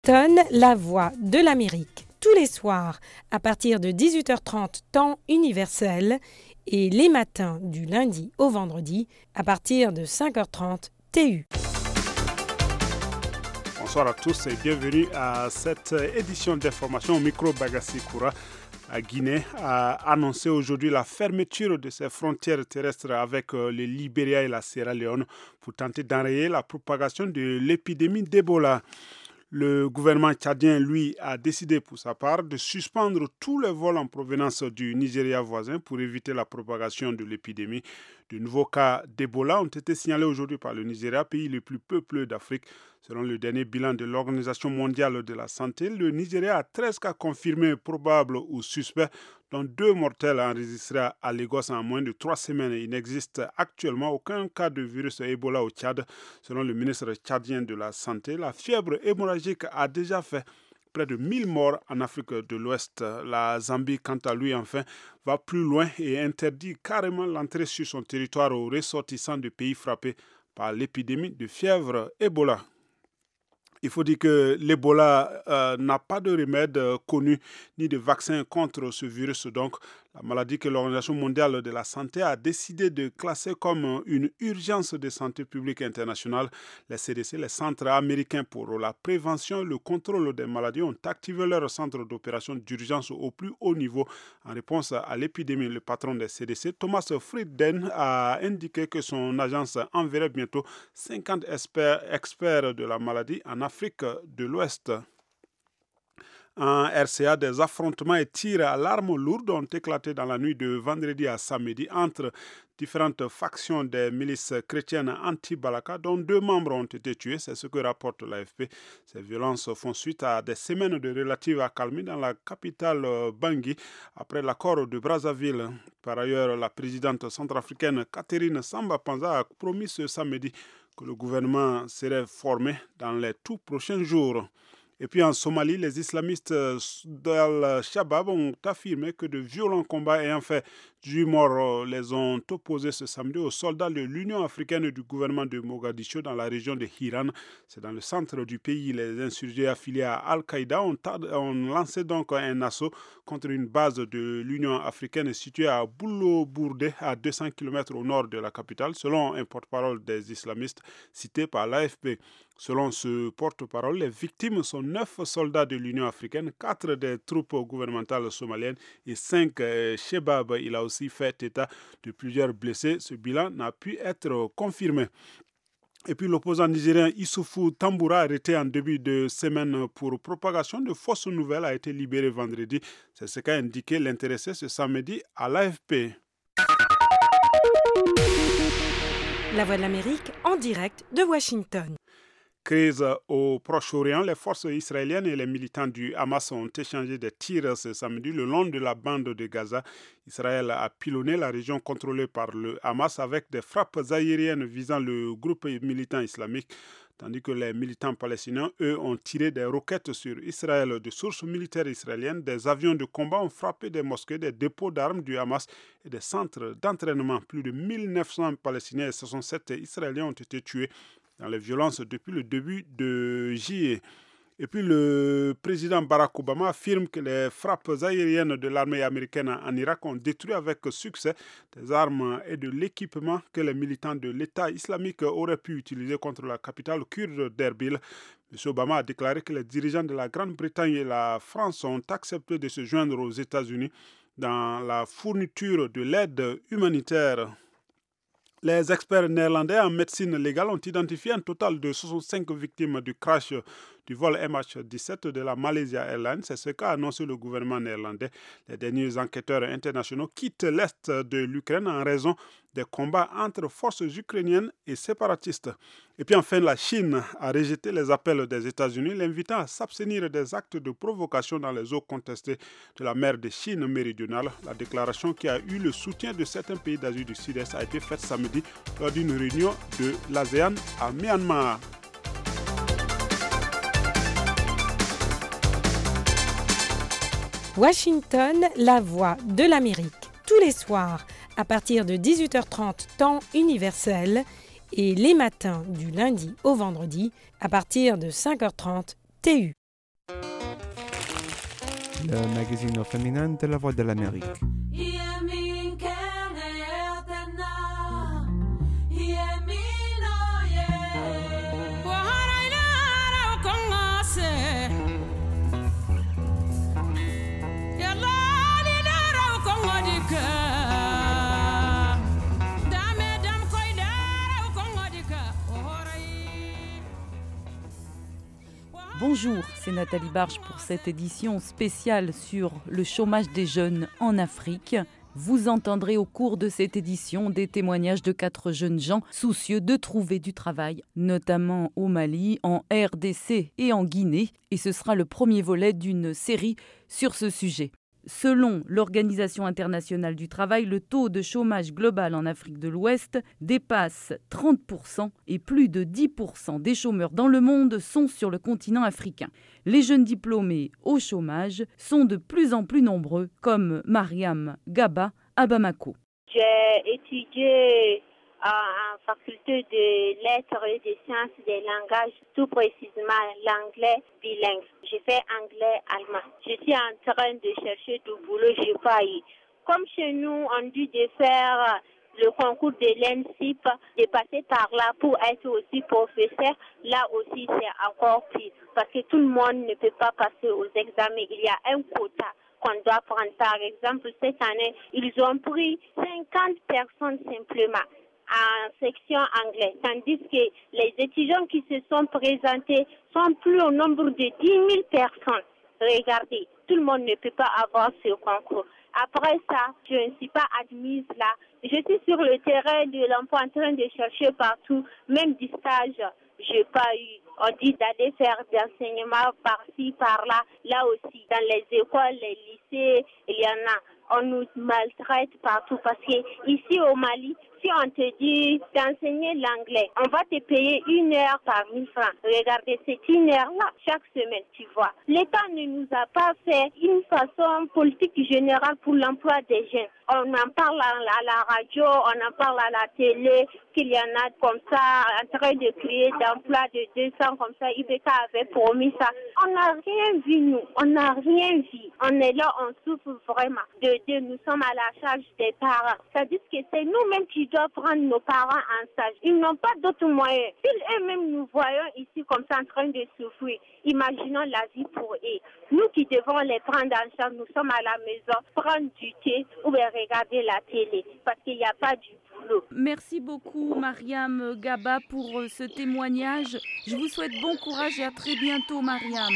Washington, la voix de l'Amérique, tous les soirs à partir de 18h30 temps universel et les matins du lundi au vendredi à partir de 5h30 TU. Bonsoir à tous et bienvenue à cette édition d'information au micro Bagassi Koura. À Guinée a annoncé aujourd'hui la fermeture de ses frontières terrestres avec le Libéria et la Sierra Leone pour tenter d'enrayer la propagation de l'épidémie d'Ebola. Le gouvernement tchadien, lui, a décidé pour sa part de suspendre tous les vols en provenance du Nigeria voisin pour éviter la propagation de l'épidémie. De nouveaux cas d'Ebola ont été signalés aujourd'hui par le Nigeria, pays le plus peuplé d'Afrique. Selon le dernier bilan de l'Organisation mondiale de la santé, le Nigeria a 13 cas confirmés probables ou suspects, dont 2 mortels enregistrés à Lagos en moins de 3 semaines. Il n'existe actuellement aucun cas de virus Ebola au Tchad. Selon le ministre tchadien de la Santé, la fièvre hémorragique a déjà fait près de 1000 morts en Afrique de l'Ouest. La Zambie, quant à lui, enfin, va plus loin et interdit carrément l'entrée sur son territoire aux ressortissants de pays frappés par l'épidémie de fièvre Ebola. Il faut dire que l'Ebola n'a pas de remède connu ni de vaccin contre ce virus. Donc, la maladie que l'Organisation mondiale de la santé a décidé de classer comme une urgence de santé publique internationale. Les CDC, les centres américains pour la prévention et le contrôle des maladies, ont activé leur centre d'opération d'urgence au plus haut niveau en réponse à l'épidémie. Le patron des CDC, Thomas Frieden, a indiqué que son agence enverrait bientôt 50 experts de la maladie en Afrique de l'Ouest. En RCA, des affrontements et tirs à l'arme lourde ont éclaté dans la nuit de vendredi à samedi entre différentes factions des milices chrétiennes anti-Balaka, dont 2 membres ont été tués, c'est ce que rapporte l'AFP. Ces violences font suite à des semaines de relative accalmie dans la capitale Bangui, après l'accord de Brazzaville. Par ailleurs, la présidente centrafricaine Catherine Samba-Panza a promis ce samedi que le gouvernement serait formé dans les tout prochains jours. Et puis en Somalie, les islamistes d'Al-Shabaab ont affirmé que de violents combats ayant fait 8 morts les ont opposés ce samedi aux soldats de l'Union africaine et du gouvernement de Mogadiscio dans la région de Hiran. C'est dans le centre du pays. Les insurgés affiliés à Al-Qaïda ont lancé donc un assaut contre une base de l'Union africaine située à Boulo-Bourdé, à 200 km au nord de la capitale, selon un porte-parole des islamistes cité par l'AFP. Selon ce porte-parole, les victimes sont 9 soldats de l'Union africaine, 4 des troupes gouvernementales somaliennes et 5 Shebab. Il a aussi fait état de plusieurs blessés. Ce bilan n'a pu être confirmé. Et puis l'opposant nigérien Issoufou Tamboura, arrêté en début de semaine pour propagation de fausses nouvelles, a été libéré vendredi. C'est ce qu'a indiqué l'intéressé ce samedi à l'AFP. La voix de l'Amérique en direct de Washington. Crise au Proche-Orient, les forces israéliennes et les militants du Hamas ont échangé des tirs ce samedi le long de la bande de Gaza. Israël a pilonné la région contrôlée par le Hamas avec des frappes aériennes visant le groupe militant islamique, tandis que les militants palestiniens, eux, ont tiré des roquettes sur Israël. De sources militaires israéliennes, des avions de combat ont frappé des mosquées, des dépôts d'armes du Hamas et des centres d'entraînement. Plus de 1900 Palestiniens et 67 Israéliens ont été tués dans les violences depuis le début de juillet. Et puis le président Barack Obama affirme que les frappes aériennes de l'armée américaine en Irak ont détruit avec succès des armes et de l'équipement que les militants de l'État islamique auraient pu utiliser contre la capitale kurde d'Erbil. M. Obama a déclaré que les dirigeants de la Grande-Bretagne et la France ont accepté de se joindre aux États-Unis dans la fourniture de l'aide humanitaire. Les experts néerlandais en médecine légale ont identifié un total de 65 victimes du crash du vol MH17 de la Malaysia Airlines. C'est ce qu'a annoncé le gouvernement néerlandais. Les derniers enquêteurs internationaux quittent l'est de l'Ukraine en raison des combats entre forces ukrainiennes et séparatistes. Et puis enfin, la Chine a rejeté les appels des États-Unis, l'invitant à s'abstenir des actes de provocation dans les eaux contestées de la mer de Chine méridionale. La déclaration, qui a eu le soutien de certains pays d'Asie du Sud-Est, a été faite samedi lors d'une réunion de l'ASEAN à Myanmar. Washington, la voix de l'Amérique, tous les soirs à partir de 18h30 temps universel et les matins du lundi au vendredi à partir de 5h30 TU. le magazine féminin de la Voix de l'Amérique. Bonjour, c'est Nathalie Barge pour cette édition spéciale sur le chômage des jeunes en Afrique. Vous entendrez au cours de cette édition des témoignages de 4 jeunes gens soucieux de trouver du travail, notamment au Mali, en RDC et en Guinée. Et ce sera le premier volet d'une série sur ce sujet. Selon l'Organisation internationale du travail, le taux de chômage global en Afrique de l'Ouest dépasse 30% et plus de 10% des chômeurs dans le monde sont sur le continent africain. Les jeunes diplômés au chômage sont de plus en plus nombreux, comme Mariam Gaba à Bamako. J'ai étudié en faculté de lettres et de sciences des langages, tout précisément l'anglais bilingue. J'ai fait anglais-allemand. Je suis en train de chercher du boulot, je n'ai pas eu. Comme chez nous, on dit de faire le concours de l'ENSIP, de passer par là pour être aussi professeur, là aussi c'est encore pire. Parce que tout le monde ne peut pas passer aux examens. Il y a un quota qu'on doit prendre. Par exemple, cette année, ils ont pris 50 personnes simplement en section anglaise, tandis que les étudiants qui se sont présentés sont plus au nombre de 10 000 personnes. Regardez, tout le monde ne peut pas avoir ce concours. Après ça, je ne suis pas admise là. Je suis sur le terrain de l'emploi en train de chercher partout, même du stage, je n'ai pas eu. On dit d'aller faire des enseignements par-ci, par-là. Là aussi, dans les écoles, les lycées, il y en a. On nous maltraite partout parce que ici au Mali, si on te dit d'enseigner l'anglais, on va te payer 1 heure par 1 000 francs. Regardez, c'est 1 heure-là, chaque semaine, tu vois. L'État ne nous a pas fait une façon politique générale pour l'emploi des jeunes. On en parle à la radio, on en parle à la télé, qu'il y en a comme ça, en train de créer d'emplois de 200 comme ça. IBK avait promis ça. On n'a rien vu, nous. On n'a rien vu. On est là, on souffre vraiment. Nous sommes à la charge des parents. Ça dit que c'est nous-mêmes qui doivent prendre nos parents en charge. Ils n'ont pas d'autres moyens. Si eux-mêmes nous voyons ici comme ça en train de souffrir, imaginons la vie pour eux. Nous qui devons les prendre en charge, nous sommes à la maison, prendre du thé ou bien regarder la télé parce qu'il n'y a pas du boulot. Merci beaucoup Mariam Gaba pour ce témoignage. Je vous souhaite bon courage et à très bientôt Mariam.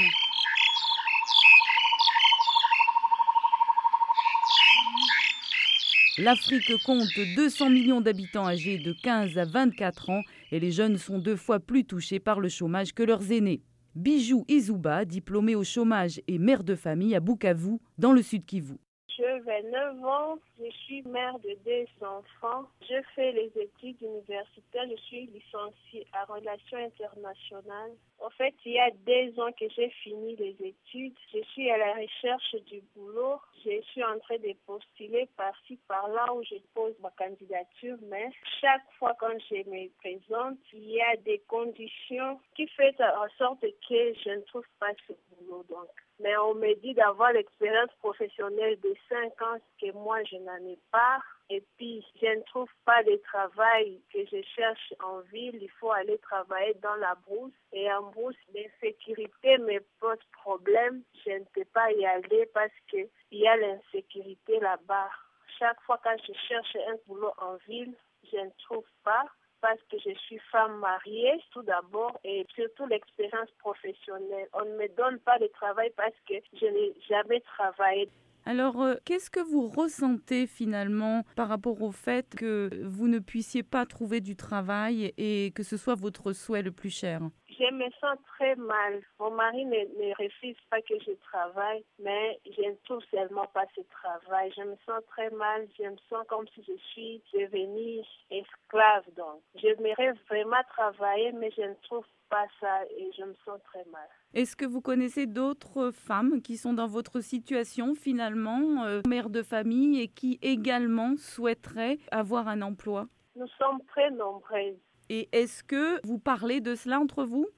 L'Afrique compte 200 millions d'habitants âgés de 15 à 24 ans et les jeunes sont 2 fois plus touchés par le chômage que leurs aînés. Bijou Izouba, diplômée au chômage et mère de famille à Bukavu, dans le Sud Kivu. J'ai 29 ans, je suis mère de 2 enfants. Je fais les études universitaires, je suis licenciée en relations internationales. En fait, il y a 2 ans que j'ai fini les études. Je suis à la recherche du boulot. Je suis en train de postuler par-ci, par-là où je pose ma candidature. Mais chaque fois quand je me présente, il y a des conditions qui font en sorte que je ne trouve pas ce boulot. Donc. Mais on me dit d'avoir l'expérience professionnelle de 5 ans, que moi je n'en ai pas. Et puis, je ne trouve pas de travail que je cherche en ville. Il faut aller travailler dans la brousse. Et en brousse, l'insécurité me pose problème. Je ne peux pas y aller parce qu'il y a l'insécurité là-bas. Chaque fois que je cherche un boulot en ville, je ne trouve pas. Parce que je suis femme mariée, tout d'abord, et surtout l'expérience professionnelle. On ne me donne pas de travail parce que je n'ai jamais travaillé. Alors, qu'est-ce que vous ressentez finalement par rapport au fait que vous ne puissiez pas trouver du travail et que ce soit votre souhait le plus cher ? Je me sens très mal. Mon mari ne refuse pas que je travaille, mais je ne trouve seulement pas ce travail. Je me sens très mal. Je me sens comme si je suis devenue esclave. Donc, j'aimerais vraiment travailler, mais je ne trouve pas ça et je me sens très mal. Est-ce que vous connaissez d'autres femmes qui sont dans votre situation finalement, mères de famille et qui également souhaiteraient avoir un emploi ? Nous sommes très nombreuses. Et est-ce que vous parlez de cela entre vous ?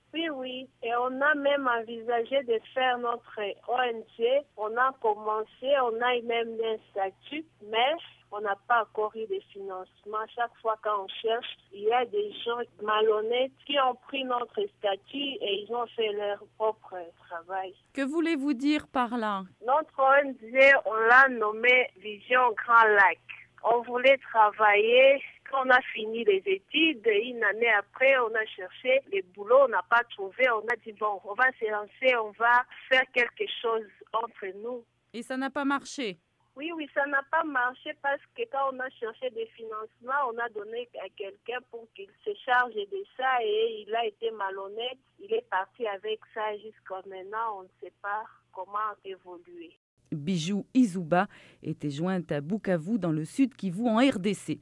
Oui. Et on a même envisagé de faire notre ONG. On a commencé, on a même un statut, mais on n'a pas encore eu de financement. Chaque fois qu'on cherche, il y a des gens malhonnêtes qui ont pris notre statut et ils ont fait leur propre travail. Que voulez-vous dire par là? Notre ONG, on l'a nommé Vision Grand Lac. On voulait travailler. Quand on a fini les études, une année après, on a cherché les boulots, on n'a pas trouvé. On a dit, bon, on va se lancer, on va faire quelque chose entre nous. Et ça n'a pas marché? Oui, ça n'a pas marché parce que quand on a cherché des financements, on a donné à quelqu'un pour qu'il se charge de ça et il a été malhonnête. Il est parti avec ça jusqu'à maintenant, on ne sait pas comment évoluer. Bijou Izouba était jointe à Bukavu dans le Sud Kivu en RDC.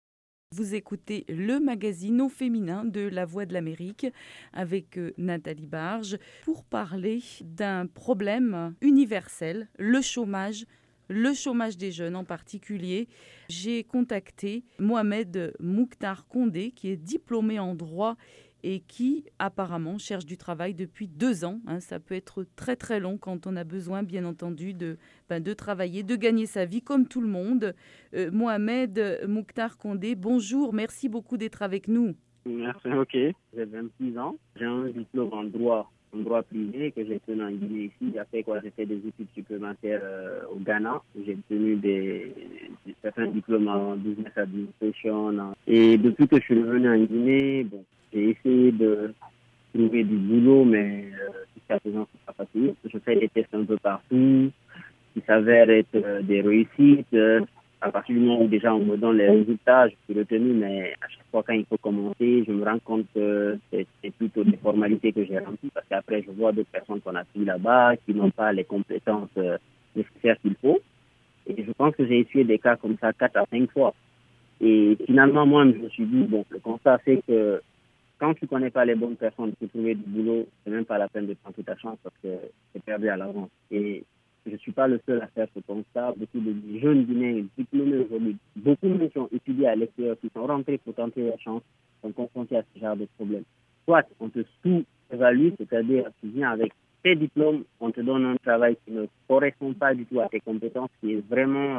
Vous écoutez le magazine au féminin de La Voix de l'Amérique avec Nathalie Barge pour parler d'un problème universel, le chômage des jeunes en particulier. J'ai contacté Mohamed Mouktar Kondé qui est diplômé en droit et qui apparemment cherche du travail depuis 2 ans. Ça peut être très très long quand on a besoin bien entendu de travailler, de gagner sa vie comme tout le monde. Mohamed Mouktar Kondé, bonjour, merci beaucoup d'être avec nous. Merci, ok. J'ai 26 ans, j'ai un diplôme en droit privé que j'ai obtenu en Guinée ici. Après quoi, j'ai fait des études supplémentaires au Ghana. J'ai obtenu certains diplômes en business administration. Et depuis que je suis revenu en Guinée, j'ai essayé de trouver du boulot, mais jusqu'à présent, c'est pas facile. Je fais des tests un peu partout, qui s'avèrent être des réussites. À partir du moment où déjà on me donne les résultats, je suis retenu, mais à chaque fois quand il faut commencer, je me rends compte que c'est plutôt des formalités que j'ai remplies, parce qu'après je vois d'autres personnes qu'on a pris là-bas qui n'ont pas les compétences nécessaires qu'il faut. Et je pense que j'ai essuyé des cas comme ça 4 à 5 fois. Et finalement, moi, je me suis dit, le constat, c'est que quand tu ne connais pas les bonnes personnes pour trouver du boulot, c'est même pas la peine de prendre ta chance parce que c'est perdu à l'avance. Et je ne suis pas le seul à faire ce constat. Beaucoup de jeunes Guinéens diplômés aujourd'hui, beaucoup de gens qui ont étudié à l'extérieur, qui sont rentrés pour tenter leur chance, sont confrontés à ce genre de problème. Soit on te sous-évalue, c'est-à-dire tu viens avec tes diplômes, on te donne un travail qui ne correspond pas du tout à tes compétences, qui est vraiment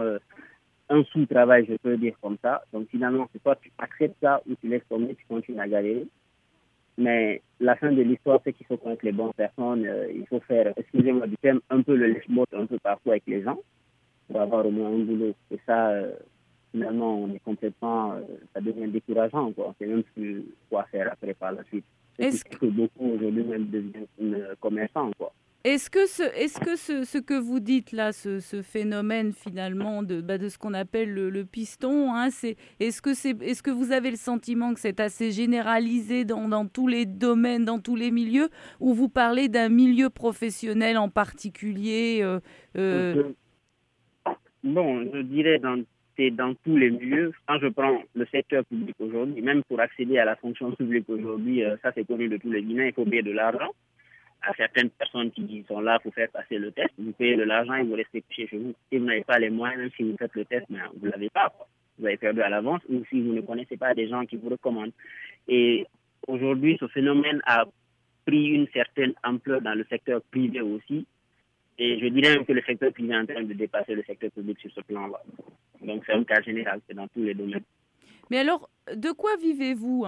un sous-travail, je peux dire comme ça. Donc finalement, c'est soit tu acceptes ça ou tu laisses tomber, tu continues à galérer. Mais la fin de l'histoire, c'est qu'il faut connaître les bonnes personnes. Il faut faire, excusez-moi du terme, un peu le lèche-botte un peu partout avec les gens pour avoir au moins un boulot. Et ça, finalement, on est complètement, ça devient décourageant, quoi. On sait même plus quoi faire après par la suite. C'est que beaucoup aujourd'hui même deviennent commerçants, quoi. Est-ce que ce que vous dites là, ce phénomène finalement de ce qu'on appelle le piston, est-ce que vous avez le sentiment que c'est assez généralisé dans tous les domaines, dans tous les milieux, ou vous parlez d'un milieu professionnel en particulier je dirais c'est dans tous les milieux. Quand je prends le secteur public aujourd'hui, même pour accéder à la fonction publique aujourd'hui, ça c'est connu de tous les Guinéens, il faut payer de l'argent à certaines personnes qui sont là pour faire passer le test. Vous payez de l'argent et vous restez couché chez vous. Si vous n'avez pas les moyens, même si vous faites le test, mais vous ne l'avez pas, quoi. Vous avez perdu à l'avance, ou si vous ne connaissez pas des gens qui vous recommandent. Et aujourd'hui, ce phénomène a pris une certaine ampleur dans le secteur privé aussi. Et je dirais même que le secteur privé est en train de dépasser le secteur public sur ce plan-là. Donc c'est un cas général, c'est dans tous les domaines. Mais alors, de quoi vivez-vous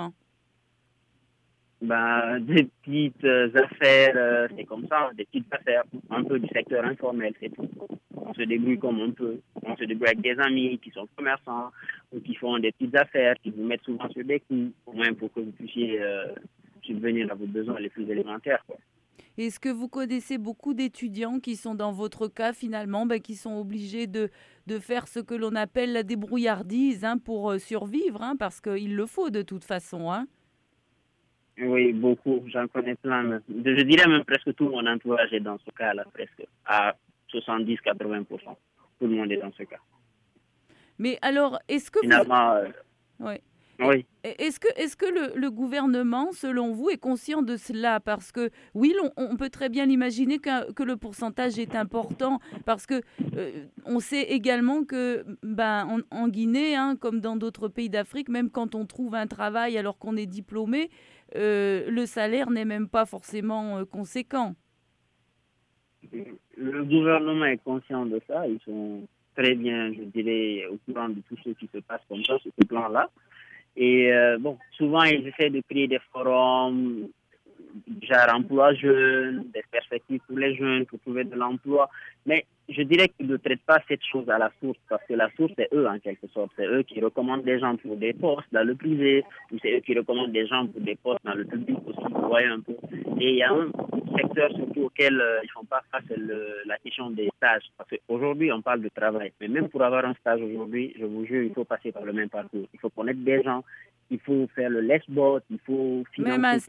des petites affaires, c'est comme ça, des petites affaires, un peu du secteur informel, c'est tout. On se débrouille comme on peut. On se débrouille avec des amis qui sont commerçants ou qui font des petites affaires, qui vous mettent souvent sur des coups, au moins pour que vous puissiez subvenir à vos besoins les plus élémentaires, quoi. Est-ce que vous connaissez beaucoup d'étudiants qui sont dans votre cas finalement, qui sont obligés de faire ce que l'on appelle la débrouillardise pour survivre, parce qu'il le faut de toute façon, Oui, beaucoup. J'en connais plein. Je dirais même presque tout mon entourage est dans ce cas-là, presque à 70-80%. Tout le monde est dans ce cas. Mais alors, est-ce que finalement, Oui. Oui. Est-ce que le gouvernement, selon vous, est conscient de cela? Parce que oui, on peut très bien imaginer que le pourcentage est important, parce que on sait également que en Guinée, comme dans d'autres pays d'Afrique, même quand on trouve un travail alors qu'on est diplômé, le salaire n'est même pas forcément conséquent. Le gouvernement est conscient de ça. Ils sont très bien, je dirais, au courant de tout ce qui se passe comme ça, sur ce plan-là. Et souvent, ils essaient de créer des forums, genre emploi jeunes, des perspectives pour les jeunes, pour trouver de l'emploi. Mais je dirais qu'ils ne traitent pas cette chose à la source, parce que la source, c'est eux, en quelque sorte. C'est eux qui recommandent des gens pour des postes dans le privé, ou c'est eux qui recommandent des gens pour des postes dans le public aussi, vous voyez un peu. Et il y a un secteur surtout auquel ils ne font pas face, c'est la question des stages. Parce qu'aujourd'hui, on parle de travail. Mais même pour avoir un stage aujourd'hui, je vous jure, il faut passer par le même parcours. Il faut connaître des gens, il faut faire le lèche-botte, il faut financer. Même un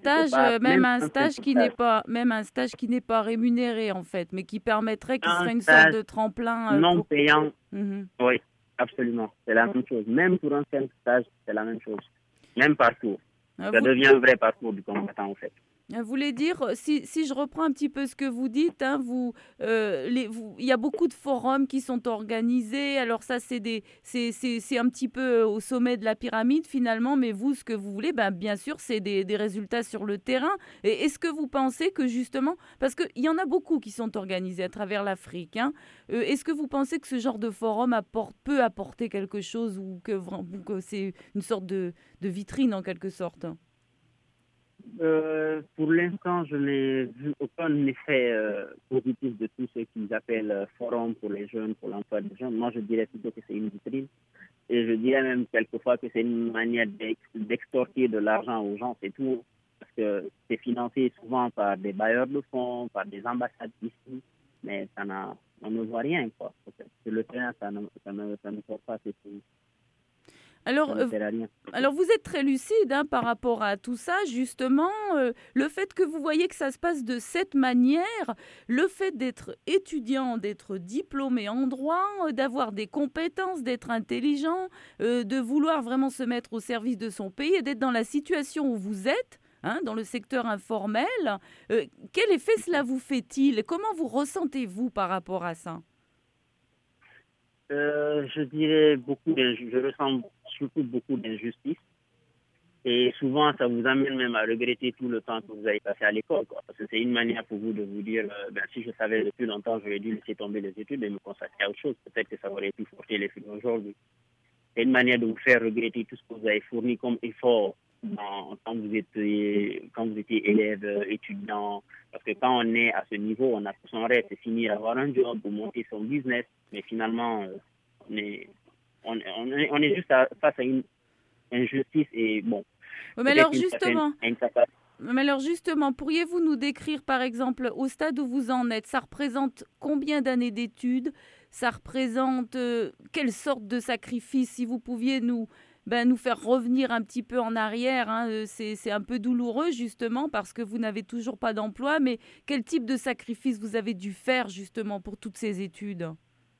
stage qui n'est pas rémunéré en fait, mais qui permettrait qu'il serait une sorte de tremplin non payant. Oui, absolument, c'est la même chose. Même pour un simple stage, c'est la même chose. Même parcours. Ça devient un vrai parcours du combattant en fait. Vous voulez dire, si je reprends un petit peu ce que vous dites, hein, il y a beaucoup de forums qui sont organisés. Alors ça, c'est un petit peu au sommet de la pyramide finalement. Mais vous, ce que vous voulez, bien sûr, c'est des résultats sur le terrain. Et est-ce que vous pensez que justement, parce qu'il y en a beaucoup qui sont organisés à travers l'Afrique, hein, est-ce que vous pensez que ce genre de forum peut apporter quelque chose ou que c'est une sorte de vitrine en quelque sorte? Pour l'instant, je n'ai vu aucun effet positif de tout ce qu'ils appellent forum pour les jeunes, pour l'emploi des jeunes. Moi, je dirais plutôt que c'est une vitrine. Et je dirais même quelquefois que c'est une manière d'extorquer de l'argent aux gens, c'est tout. Parce que c'est financé souvent par des bailleurs de fonds, par des ambassades ici, mais on ne voit rien, quoi. Sur le terrain, ça ne porte pas ses fruits. Alors, vous êtes très lucide hein, par rapport à tout ça, justement. Le fait que vous voyez que ça se passe de cette manière, le fait d'être étudiant, d'être diplômé en droit, d'avoir des compétences, d'être intelligent, de vouloir vraiment se mettre au service de son pays et d'être dans la situation où vous êtes, hein, dans le secteur informel, quel effet cela vous fait-il? Comment vous ressentez-vous par rapport à ça? Je dirais je ressens surtout beaucoup d'injustice et souvent ça vous amène même à regretter tout le temps que vous avez passé à l'école, quoi. Parce que c'est une manière pour vous de vous dire si je savais depuis longtemps j'aurais dû laisser tomber les études et me consacrer à autre chose, peut-être que ça aurait pu porter les fruits aujourd'hui. C'est une manière de vous faire regretter tout ce que vous avez fourni comme effort quand vous étiez élève, étudiant, parce que quand on est à ce niveau, on a son rêve, c'est finir avoir un job ou monter son business, mais finalement, on est juste face à une injustice et bon. Mais alors justement, pourriez-vous nous décrire par exemple au stade où vous en êtes, ça représente combien d'années d'études? Ça représente quelle sorte de sacrifice? Si vous pouviez nous faire revenir un petit peu en arrière, hein, c'est un peu douloureux justement parce que vous n'avez toujours pas d'emploi, mais quel type de sacrifice vous avez dû faire justement pour toutes ces études?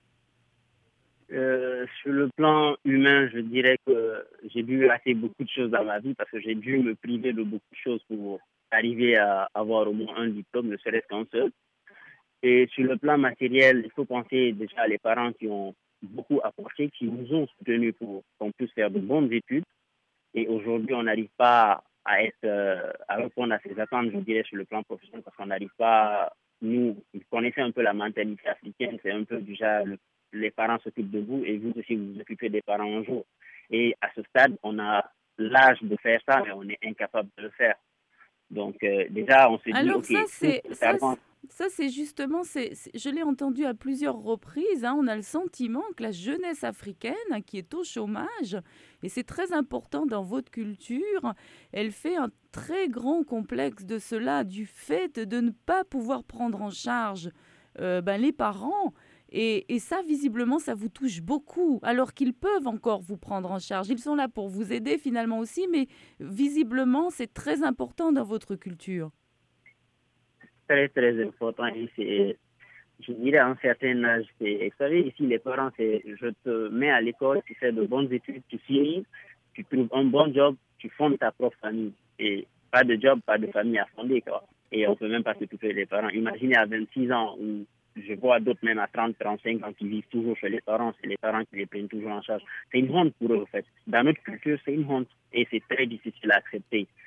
Sur le plan humain, je dirais que j'ai dû rater beaucoup de choses dans ma vie parce que j'ai dû me priver de beaucoup de choses pour arriver à avoir au moins un diplôme, ne serait-ce qu'un seul. Et sur le plan matériel, il faut penser déjà à les parents qui ont beaucoup apporté, qui nous ont soutenus pour qu'on puisse faire de bonnes études. Et aujourd'hui, on n'arrive pas à répondre à ces attentes, je dirais, sur le plan professionnel, parce qu'on n'arrive pas, vous connaissez un peu la mentalité africaine, c'est un peu déjà les parents s'occupent de vous et vous aussi vous vous occupez des parents un jour. Et à ce stade, on a l'âge de faire ça, mais on est incapable de le faire. Donc déjà, on se dit, alors, ok, ça, c'est justement, je l'ai entendu à plusieurs reprises, hein, on a le sentiment que la jeunesse africaine hein, qui est au chômage, et c'est très important dans votre culture, elle fait un très grand complexe de cela, du fait de ne pas pouvoir prendre en charge les parents. Et ça, visiblement, ça vous touche beaucoup, alors qu'ils peuvent encore vous prendre en charge. Ils sont là pour vous aider finalement aussi, mais visiblement, c'est très important dans votre culture. Très, très important. Et je dirais à un certain âge, vous savez, ici, les parents, je te mets à l'école, tu fais de bonnes études, tu finis, tu trouves un bon job, tu fondes ta propre famille. Et pas de job, pas de famille à fonder, quoi. Et on ne peut même pas s'occuper des parents. Imaginez à 26 ans, où je vois d'autres même à 30, 35 ans qui vivent toujours chez les parents, c'est les parents qui les prennent toujours en charge. C'est une honte pour eux, en fait. Dans notre culture, c'est une honte. Et c'est très difficile à accepter.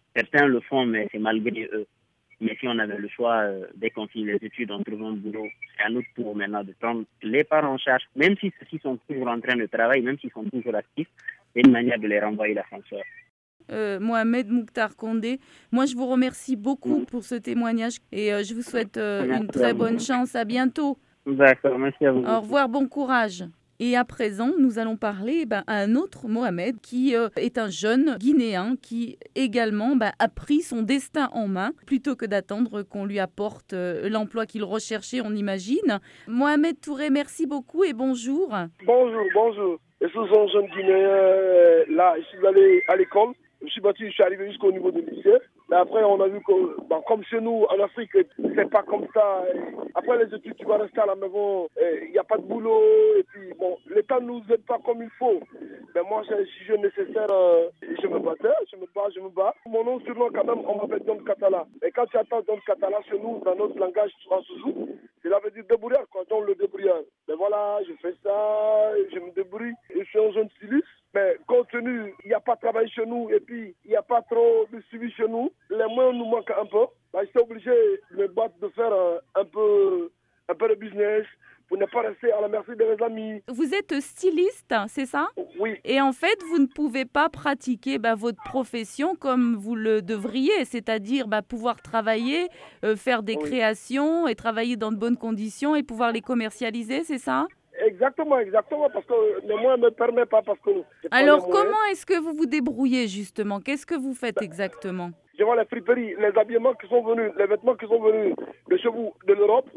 Certains le font, mais c'est malgré eux. Mais si on avait le choix, dès qu'on finit les études, on trouve un boulot, c'est à notre tour maintenant de prendre les parents en charge, même si ceux-ci sont toujours en train de travailler, même s'ils sont toujours actifs, c'est une manière de les renvoyer l'ascenseur. Mohamed Mouktar Condé, moi je vous remercie beaucoup pour ce témoignage et je vous souhaite une très bonne chance. À bientôt. D'accord, merci à vous. Au revoir, bon courage. Et à présent, nous allons parler à un autre Mohamed qui est un jeune Guinéen qui également a pris son destin en main plutôt que d'attendre qu'on lui apporte l'emploi qu'il recherchait, on imagine. Mohamed Touré, merci beaucoup et bonjour. Bonjour. Je suis un jeune Guinéen. Là, je suis allé à l'école. Je suis arrivé jusqu'au niveau du lycée. Mais après, on a vu que, comme chez nous, en Afrique, c'est pas comme ça. Après les études, tu vas rester à la maison, il n'y a pas de boulot. Et puis, l'État ne nous aide pas comme il faut. Mais moi, si je nécessaire, je me bats. Mon nom, surnom, quand même, on m'appelle Don Katala. Et quand tu attends Don Katala chez nous, dans notre langage, en Souzou, cela veut dire débrouillard, quoi. Donc, le débrouillard. Mais voilà, je fais ça, je me débrouille. Je suis un jeune styliste. Mais compte tenu, il n'y a pas de travail chez nous et puis il n'y a pas trop de suivi chez nous, les moyens nous manquent un peu. Je suis obligé de me battre, de faire un peu de business pour ne pas rester à la merci de mes amis. Vous êtes styliste, c'est ça? Oui. Et en fait, vous ne pouvez pas pratiquer votre profession comme vous le devriez, c'est-à-dire pouvoir travailler, faire des créations et travailler dans de bonnes conditions et pouvoir les commercialiser, c'est ça? Exactement, parce que les moyens ne me permettent pas. Alors, comment est-ce que vous vous débrouillez, justement? Qu'est-ce que vous faites exactement? Je vois les friperies, les habillements qui sont venus, les vêtements qui sont venus de chez vous, de l'Europe.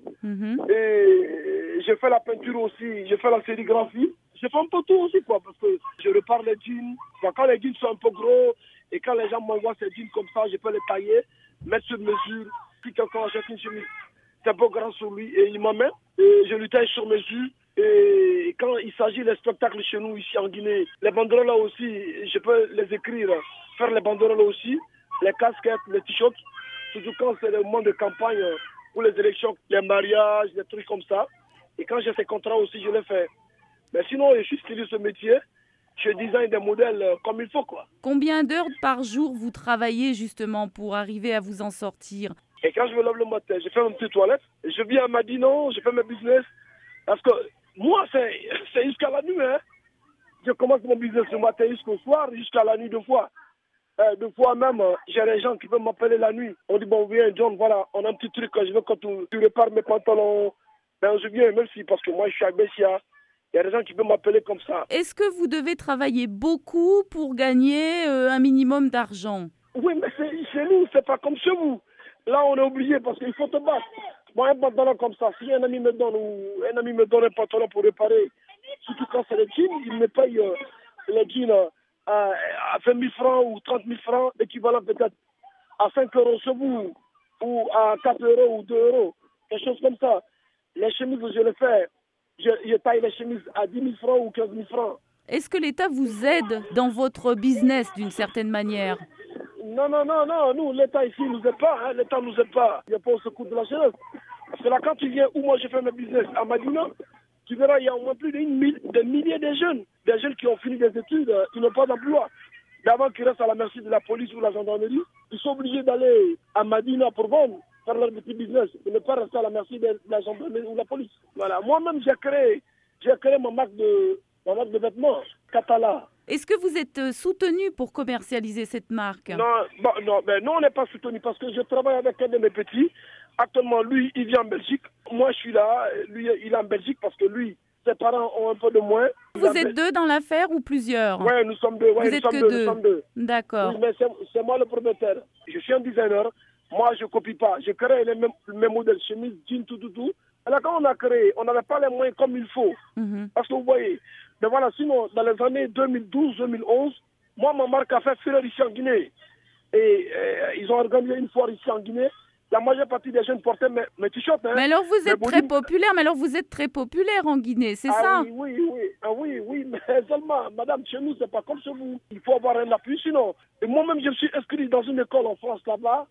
Et je fais la peinture aussi, je fais la sérigraphie. Je fais un peu tout aussi, quoi, parce que je repars les jeans. Quand les jeans sont un peu gros et quand les gens m'envoient ces jeans comme ça, je peux les tailler, mettre sur mesure. Si quelqu'un achète une chemise, c'est un peu grand sur lui et il m'amène et je lui taille sur mesure. Et quand il s'agit des spectacles chez nous, ici en Guinée, les banderoles là aussi, je peux les écrire, faire les banderoles là aussi, les casquettes, les t-shirts, surtout quand c'est le moment de campagne pour les élections, les mariages, des trucs comme ça. Et quand j'ai ces contrats aussi, je les fais. Mais sinon, je suis styliste ce métier, je design des modèles comme il faut, quoi. Combien d'heures par jour vous travaillez justement pour arriver à vous en sortir? Et quand je me lève le matin, je fais une petite toilette, je viens à Madino, je fais mes business, parce que moi, c'est jusqu'à la nuit. Hein. Je commence mon business le matin jusqu'au soir, jusqu'à la nuit deux fois. Deux fois même, j'ai des gens qui peuvent m'appeler la nuit. On dit, viens John, voilà, on a un petit truc, je veux que tu répares mes pantalons. Je viens, même si, parce que moi, je suis à Bessia. Il y a des gens qui peuvent m'appeler comme ça. Est-ce que vous devez travailler beaucoup pour gagner un minimum d'argent? Oui, mais chez nous, c'est pas comme chez vous. Là, on est obligé parce qu'il faut te battre. Moi, un pantalon comme ça, si un ami me donne un pantalon pour réparer, surtout quand c'est les jeans, il me paye les jeans à 20 000 francs ou 30 000 francs, équivalent peut-être à 5 euros chez vous, ou à 4 euros ou 2 euros, quelque chose comme ça. Les chemises, je les fais, je taille les chemises à 10 000 francs ou 15 000 francs. Est-ce que l'État vous aide dans votre business d'une certaine manière? Non, nous, l'État ici nous aide pas, hein. L'État nous aide pas. Il n'y a pas au secours de la jeunesse. Parce que là, quand tu viens où moi je fais mes business à Madina, tu verras, il y a au moins plus de milliers de jeunes. Des jeunes qui ont fini des études, qui n'ont pas d'emploi. D'avant qu'ils restent à la merci de la police ou de la gendarmerie, ils sont obligés d'aller à Madina pour vendre, faire leur petit business, et ne pas rester à la merci de la gendarmerie ou de la police. Voilà. Moi-même, j'ai créé ma marque de vêtements, Katala. Est-ce que vous êtes soutenu pour commercialiser cette marque? Non, nous on n'est pas soutenu parce que je travaille avec un de mes petits. Actuellement, lui, il vit en Belgique. Moi, je suis là. Lui, il est en Belgique parce que lui, ses parents ont un peu de moins. Vous êtes deux dans l'affaire ou plusieurs? Oui, nous sommes deux. Vous êtes que deux. D'accord. Oui, mais c'est moi le propriétaire. Je suis un designer. Moi, je ne copie pas. Je crée les mêmes modèles, chemise, jeans, tout. Et là, quand on a créé, on n'avait pas les moyens comme il faut. Parce que vous voyez, mais voilà, sinon, dans les années 2012-2011, moi, ma marque a fait fureur ici en Guinée. Et ils ont organisé une foire ici en Guinée. La majeure partie des jeunes portaient mes t-shirts. Hein. Mais alors vous êtes très populaire. Mais alors vous êtes très populaire en Guinée, c'est ça? Oui, mais seulement, madame, chez nous, c'est pas comme chez vous. Il faut avoir un appui, sinon. Et moi-même, je me suis inscrit dans une école en France là-bas.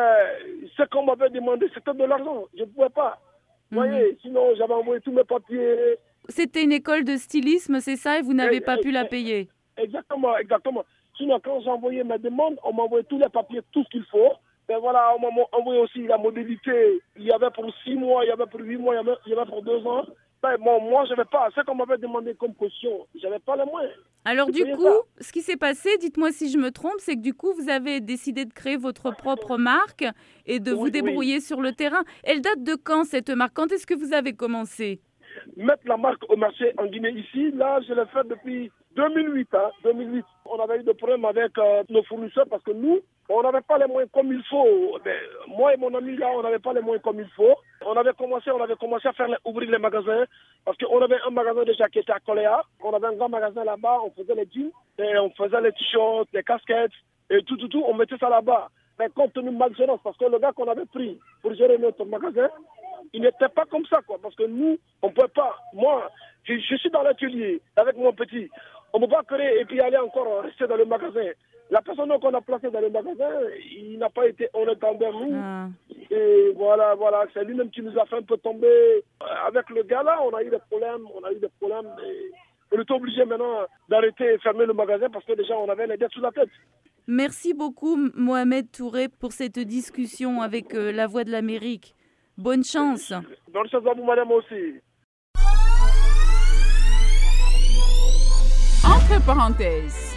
Ce qu'on m'avait demandé, c'était de l'argent. Je ne pouvais pas. Vous voyez, sinon, j'avais envoyé tous mes papiers. C'était une école de stylisme, c'est ça, et vous n'avez pas pu la payer? Exactement. Sinon, quand j'ai envoyé ma demande, on m'a envoyé tous les papiers, tout ce qu'il faut. Ben voilà, on m'a envoyé aussi la modalité. Il y avait pour 6 mois, il y avait pour 8 mois, il y avait pour 2 ans. Ben bon, moi, je n'avais pas. Ce qu'on m'avait demandé comme caution, je n'avais pas les moyens. Alors du coup, ce qui s'est passé, dites-moi si je me trompe, c'est que du coup, vous avez décidé de créer votre propre marque et de vous débrouiller sur le terrain. Elle date de quand cette marque? Quand est-ce que vous avez commencé? Mettre la marque au marché en Guinée ici, là, je l'ai fait depuis 2008. 2008. On avait eu des problèmes avec nos fournisseurs parce que nous, on n'avait pas les moyens comme il faut. Moi et mon ami, là, on n'avait pas les moyens comme il faut. On avait commencé à faire ouvrir les magasins parce qu'on avait un magasin déjà qui était à Koléa. On avait un grand magasin là-bas, on faisait les jeans, et on faisait les t-shirts, les casquettes, et tout, on mettait ça là-bas. Mais compte tenu de ma gérance, parce que le gars qu'on avait pris pour gérer notre magasin, il n'était pas comme ça, quoi. Parce que nous, on ne peut pas. Moi, je suis dans l'atelier avec mon petit. On ne peut pas créer et puis aller encore rester dans le magasin. La personne qu'on a placée dans le magasin, il n'a pas été honnête envers nous. Et voilà, c'est lui-même qui nous a fait un peu tomber. Avec le gars-là, on a eu des problèmes. Et on était obligé maintenant d'arrêter et fermer le magasin parce que déjà, on avait les dettes sous la tête. Merci beaucoup, Mohamed Touré, pour cette discussion avec La Voix de l'Amérique. Bonne chance. Bonne chance à vous, madame, aussi. Entre parenthèses.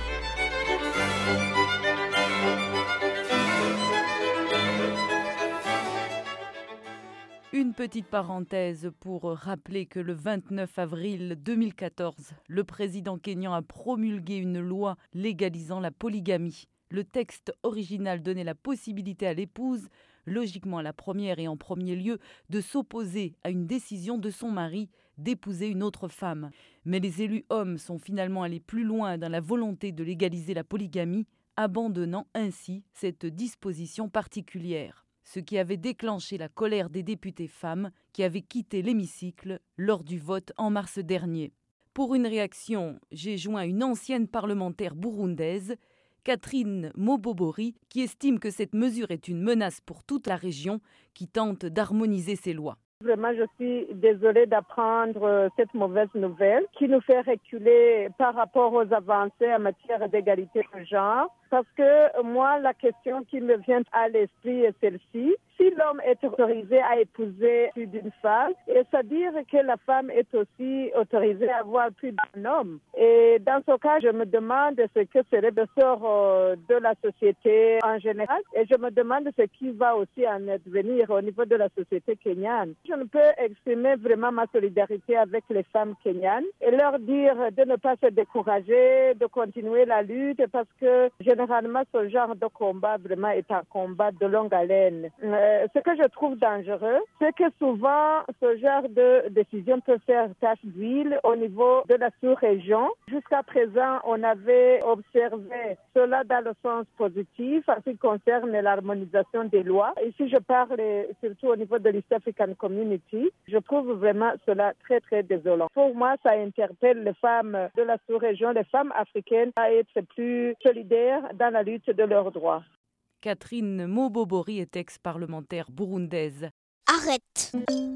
Une petite parenthèse pour rappeler que le 29 avril 2014, le président kényan a promulgué une loi légalisant la polygamie. Le texte original donnait la possibilité à l'épouse, logiquement à la première et en premier lieu, de s'opposer à une décision de son mari d'épouser une autre femme. Mais les élus hommes sont finalement allés plus loin dans la volonté de légaliser la polygamie, abandonnant ainsi cette disposition particulière. Ce qui avait déclenché la colère des députés femmes qui avaient quitté l'hémicycle lors du vote en mars dernier. Pour une réaction, j'ai joint une ancienne parlementaire burundaise, Catherine Mobobori, qui estime que cette mesure est une menace pour toute la région qui tente d'harmoniser ses lois. Vraiment, je suis désolée d'apprendre cette mauvaise nouvelle qui nous fait reculer par rapport aux avancées en matière d'égalité de genre. Parce que moi, la question qui me vient à l'esprit est celle-ci. Si l'homme est autorisé à épouser plus d'une femme, c'est-à-dire que la femme est aussi autorisée à avoir plus d'un homme. Et dans ce cas, je me demande ce que serait le sort de la société en général. Et je me demande ce qui va aussi en advenir au niveau de la société kenyane. Je ne peux exprimer vraiment ma solidarité avec les femmes kenyanes et leur dire de ne pas se décourager, de continuer la lutte parce que généralement, ce genre de combat vraiment est un combat de longue haleine. Ce que je trouve dangereux, c'est que souvent, ce genre de décision peut faire tache d'huile au niveau de la sous-région. Jusqu'à présent, on avait observé cela dans le sens positif en ce qui concerne l'harmonisation des lois. Ici, je parle surtout au niveau de l'East African Community. Je trouve vraiment cela très, très désolant. Pour moi, ça interpelle les femmes de la sous-région, les femmes africaines, à être plus solidaires dans la lutte de leurs droits. Catherine Mobobori est ex-parlementaire burundaise. Arrête.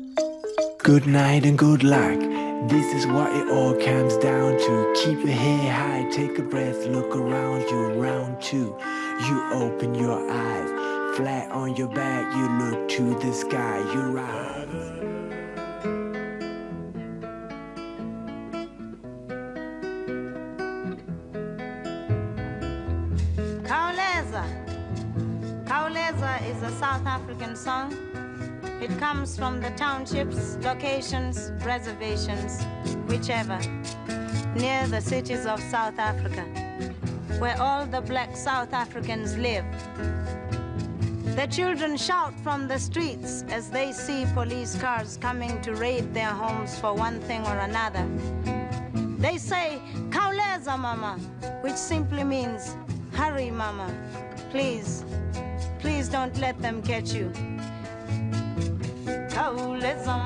Good night and good luck. This is what it all comes down to. Keep your head high, take a breath, look around you, round two. You open your eyes, flat on your back, you look to the sky, you rise. Kauleza is a South African song. It comes from the townships, locations, reservations, whichever, near the cities of South Africa, where all the black South Africans live. The children shout from the streets as they see police cars coming to raid their homes for one thing or another. They say, Kauleza mama, which simply means, hurry mama, please. Please don't let them catch you. Kauleza